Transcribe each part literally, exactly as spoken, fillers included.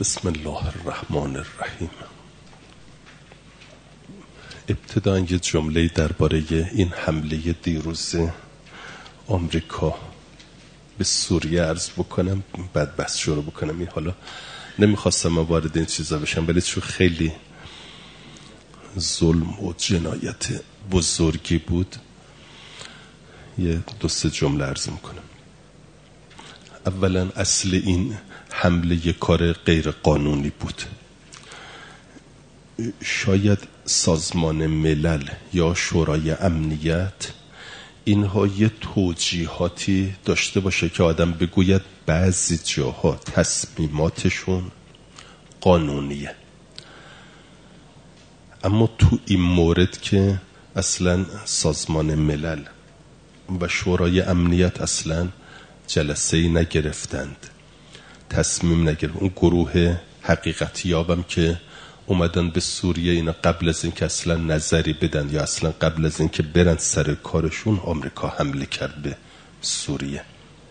بسم الله الرحمن الرحیم. ابتداً یه جمله درباره این حمله دیروز آمریکا به سوریه عرض بکنم، بعد بحث شروع بکنم. این حالا نمیخواستم وارد این چیزا بشم، ولی چون خیلی ظلم و جنایت بزرگی بود یه دو سه جمله عرض میکنم. اولا اصل این حمله یه کار غیر قانونی بود. شاید سازمان ملل یا شورای امنیت اینها یه توجیهاتی داشته باشه که آدم بگوید بعضی جاها تصمیماتشون قانونیه، اما تو این مورد که اصلا سازمان ملل و شورای امنیت اصلا جلسه‌ای نگرفتند، تصمیم نگرفت. اون گروه حقیقتیابم که اومدن به سوریه، اینا قبل از این که اصلا نظری بدن یا اصلا قبل از این که برن سر کارشون آمریکا حمله کرد به سوریه.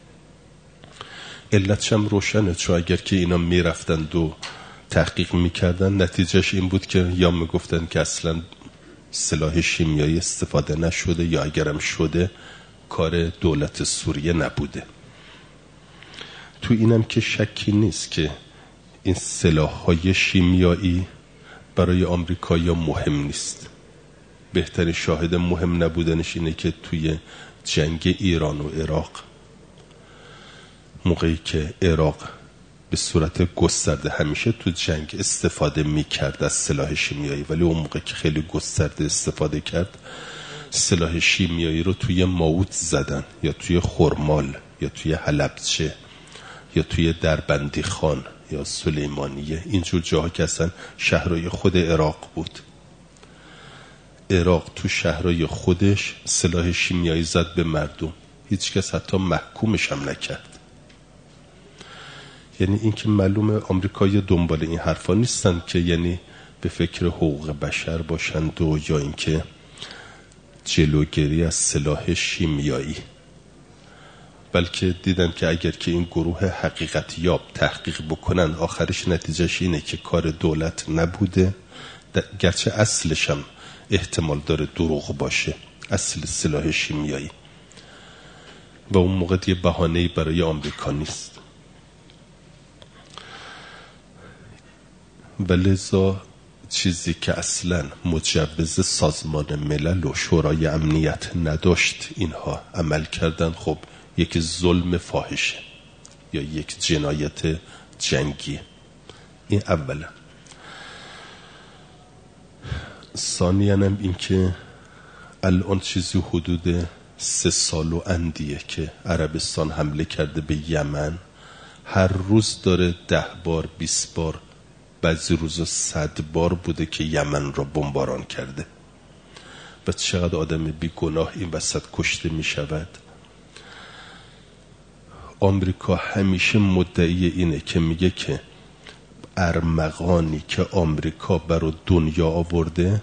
علتش هم روشنه، چون اگر که اینا میرفتند و تحقیق میکردن نتیجهش این بود که یا میگفتن که اصلا سلاح شیمیایی استفاده نشده یا اگرم شده کار دولت سوریه نبوده. تو اینم که شکی نیست که این سلاح‌های شیمیایی برای آمریکایی‌ها مهم نیست. بهترین شاهد مهم نبودنش اینه که توی جنگ ایران و عراق، موقعی که عراق به صورت گسترده همیشه تو جنگ استفاده می‌کرد از سلاح شیمیایی، ولی اون موقع که خیلی گسترده استفاده کرد سلاح شیمیایی رو توی ماوت زدن یا توی خرمال یا توی حلبچه یا توی دربندی خان یا سلیمانیه، اینجور جاها که اصلا شهرهای خود عراق بود. عراق تو شهرهای خودش سلاح شیمیایی زد به مردم، هیچ کس حتی محکومش هم نکرد. یعنی این که معلومه آمریکایی دنبال این حرفا نیستن که یعنی به فکر حقوق بشر باشند و یا اینکه جلوگیری از سلاح شیمیایی، بلکه دیدن که اگر که این گروه حقیقت یاب تحقیق بکنن آخرش نتیجهش اینه که کار دولت نبوده، گرچه اصلش هم احتمال داره دروغ باشه، اصل سلاح شیمیایی، و اون موقع دیگه بهانه‌ای برای آمریکا نیست. ولذا چیزی که اصلا مجوز سازمان ملل و شورای امنیت نداشت اینها عمل کردن، خب یک ظلم فاحشه یا یک جنایت جنگی. این اولا. ثانیاً هم این که الان چیزی حدود سه سال و اندیه که عربستان حمله کرده به یمن، هر روز داره ده بار بیست بار، بعضی روزا صد بار بوده که یمن را بمباران کرده و چقدر آدم بی گناه این وسط کشته می شود. آمریکا همیشه مدعی اینه که میگه که ارمغانی که آمریکا برای دنیا آورده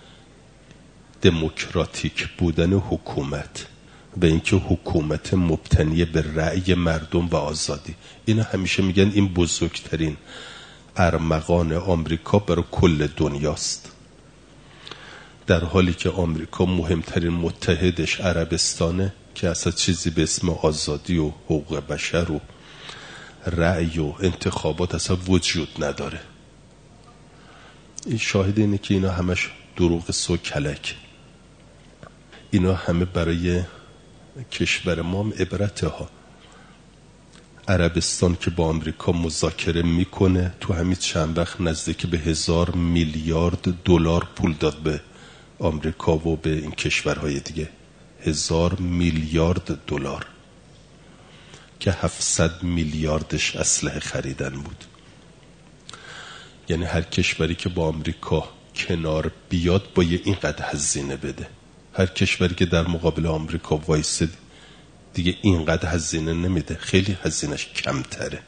دموکراتیک بودن حکومت و اینکه حکومت مبتنی به رأی مردم و آزادی. اینا همیشه میگن این بزرگترین ارمغان آمریکا برای کل دنیاست، در حالی که آمریکا مهمترین متحدش عربستانه که اصلا چیزی به اسم آزادی و حقوق بشر و رأی و انتخابات اصلا وجود نداره. این شاهد اینه که اینا همش دروغ سو کلک. اینا همه برای کشور ما هم عبرته ها. عربستان که با آمریکا مذاکره میکنه تو همین چند وقت نزدیک به هزار میلیارد دلار پول داد به آمریکا و به این کشورهای دیگه، هزار میلیارد دلار که هفتصد میلیاردش اسلحه خریدن بود. یعنی هر کشوری که با آمریکا کنار بیاد باید اینقدر هزینه بده، هر کشوری که در مقابل آمریکا وایسد دیگه اینقدر هزینه نمیده، خیلی هزینهش کمتره.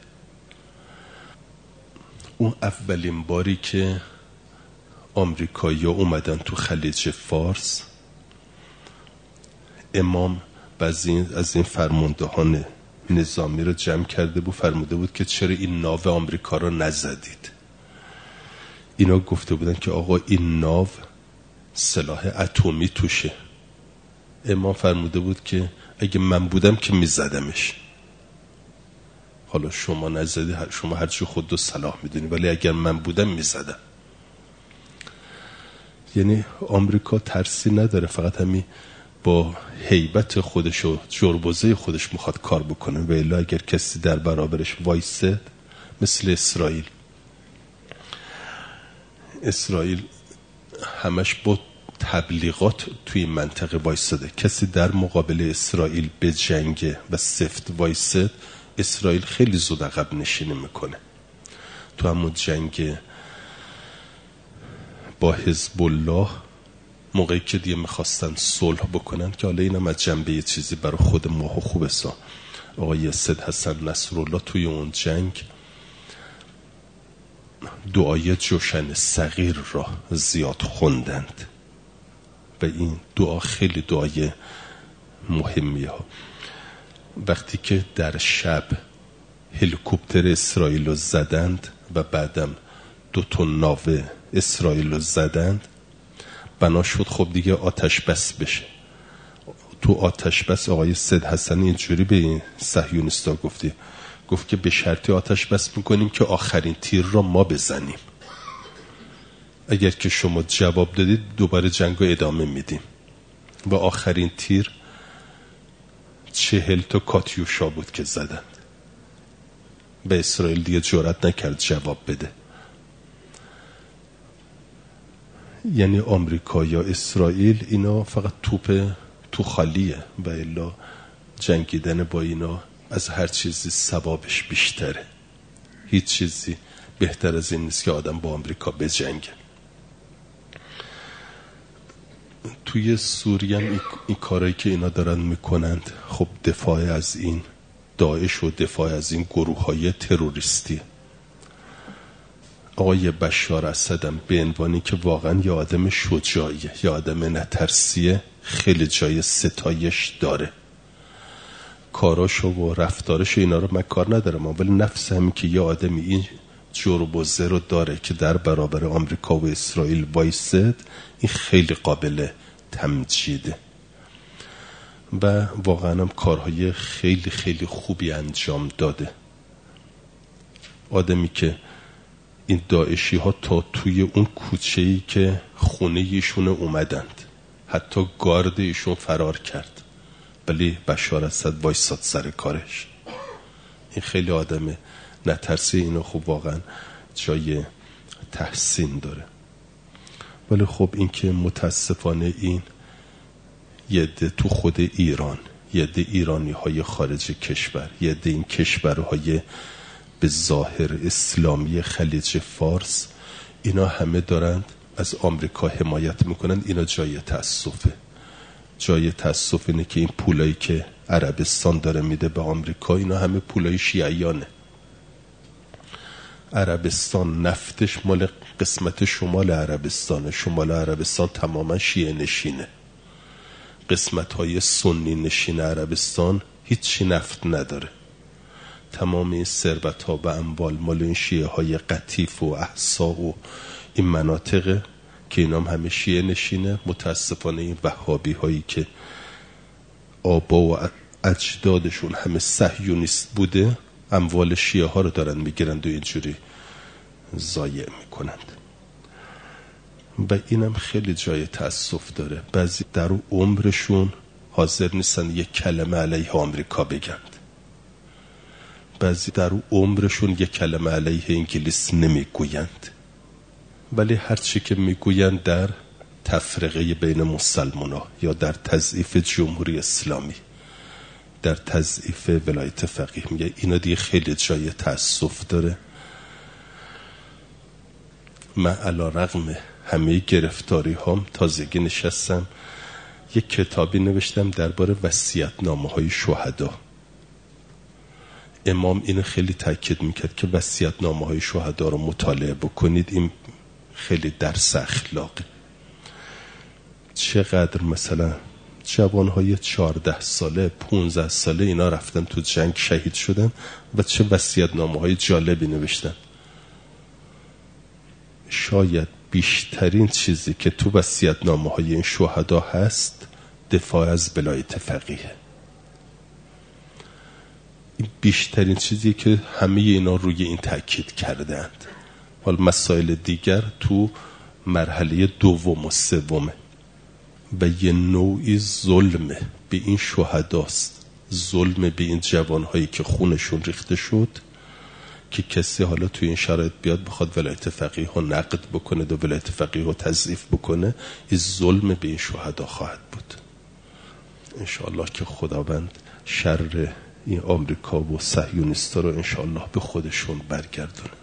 اون اولین باری که آمریکایی‌ها اومدن تو خلیج فارس، امام بعضی از این فرماندهان نظامی رو جمع کرده بود، فرموده بود که چرا این ناو آمریکا رو نزدید. اینا گفته بودن که آقا این ناو سلاح اتمی توشه. امام فرموده بود که اگه من بودم که میزدمش. حالا شما نزدی، شما هرچی خود رو صلاح میدونی، ولی اگر من بودم میزدم. یعنی آمریکا ترسی نداره، فقط همین با هیبت خودش و جربوزه خودش میخواد کار بکنه. و الا اگر کسی در برابرش وایسه، مثل اسرائیل اسرائیل همش با تبلیغات توی منطقه وایساده. کسی در مقابل اسرائیل به جنگ و سفت وایسه، اسرائیل خیلی زود عقب نشینی میکنه. تو همون جنگ با حزب الله، موقعی که دیگه میخواستن صلح بکنن، که حالا اینم از جنبه یه چیزی برای خود ماه خوبه سا، آقای سید حسن نصرالله توی اون جنگ دعای جوشن صغیر را زیاد خوندند و این دعا خیلی دعای مهمیه ها. وقتی که در شب هلیکوپتر اسرائیل رو زدند و بعدم دو تا ناو اسرائیل رو زدند، بنا شد خب دیگه آتش بس بشه. تو آتش بس آقای سید حسن اینجوری به این صهیونیستا گفتی، گفت که به شرطی آتش بس میکنیم که آخرین تیر را ما بزنیم. اگر که شما جواب دادید دوباره جنگ رو ادامه میدیم. و آخرین تیر چهل تا کاتیوشا بود که زدند. به اسرائیل دیگه جرأت نکرد جواب بده. یعنی آمریکا یا اسرائیل اینا فقط توپ تو خالیه، و الا جنگیدن با اینا از هر چیزی ثوابش بیشتره. هیچ چیزی بهتر از این نیست که آدم با آمریکا بجنگه. توی سوریه هم این, این کارهایی که اینا دارن میکنند، خب دفاع از این داعش و دفاع از این گروه های تروریستی. آقای بشار اسد هم به عنوانی که واقعا یه آدم شجاعیه، یه آدم نترسیه، خیلی جای ستایش داره. کاراشو و رفتارش اینا رو من کار ندارم، ولی نفس همین که یه آدمی این جرب و زر رو داره که در برابر آمریکا و اسرائیل وایسد، این خیلی قابل تمجیده و واقعا هم کارهای خیلی خیلی خوبی انجام داده. آدمی که این داعشی ها تا توی اون کوچه‌ای که خونه ایشون اومدند، حتی گارد ایشون فرار کرد، ولی بشار اسد وایساد سر کارش. این خیلی آدم نترسی. اینو خب واقعا جای تحسین داره. ولی خب این که متاسفانه این یه ده تو خود ایران، یه ده ایرانی های خارج کشور، یه ده این کشورهای به ظاهر اسلامی خلیج فارس، اینا همه دارند از آمریکا حمایت میکنند. اینا جای تأسفه. جای تأسف اینه که این پولایی که عربستان داره میده به آمریکا، اینا همه پولای شیعیانه. عربستان نفتش مال قسمت شمال عربستانه. شمال عربستان تماما شیعه نشینه. قسمت های سنی نشین عربستان هیچی نفت نداره. تمام این ثروت ها و اموال مال این شیعه های قطیف و احسا و این مناطق که اینام همه شیعه نشینه. متاسفانه این وهابی هایی که آبا و اجدادشون همه صهیونیست بوده، اموال شیعه ها رو دارن میگیرند و اینجوری ضایع میکنند. و اینم خیلی جای تأسف داره. بعضی در عمرشون حاضر نیستن یک کلمه علیه آمریکا بگند. بعضی در عمرشون یک کلمه علیه انگلیس نمیگویند، ولی هرچی که میگویند در تفرقه بین مسلمان ها یا در تضعیف جمهوری اسلامی، در تضعیف ولایت فقیه میگه. اینا دیگه خیلی جای تأسف داره. من علی رغم همه گرفتاری هم تازگی نشستم یک کتابی نوشتم درباره وصیت‌نامه های شهدا. امام اینو خیلی تاکید میکرد که وصیت‌نامه های شهدا رو مطالعه بکنید. این خیلی درس اخلاقی. چقدر مثلا جوانهای چهارده ساله پونزده ساله اینا رفتن تو جنگ شهید شدن و چه وصیت‌نامه های جالبی نوشتن. شاید بیشترین چیزی که تو وصیت‌نامه های این شهدا هست دفاع از ولایت فقیه. این بیشترین چیزی که همه اینا روی این تأکید کردند. حالا مسائل دیگر تو مرحله دوم و سومه و یه نوعی ظلمه به این شهداست، ظلم به این جوانهایی که خونشون ریخته شد که کسی حالا توی این شرایط بیاد بخواد ولایت فقیه رو نقد بکنه و ولایت فقیه رو تضعیف بکنه. این ظلم به این شهدا خواهد بود. انشاءالله که خداوند شر این آمریکا و صهیونیستا رو انشاءالله به خودشون برگردونه.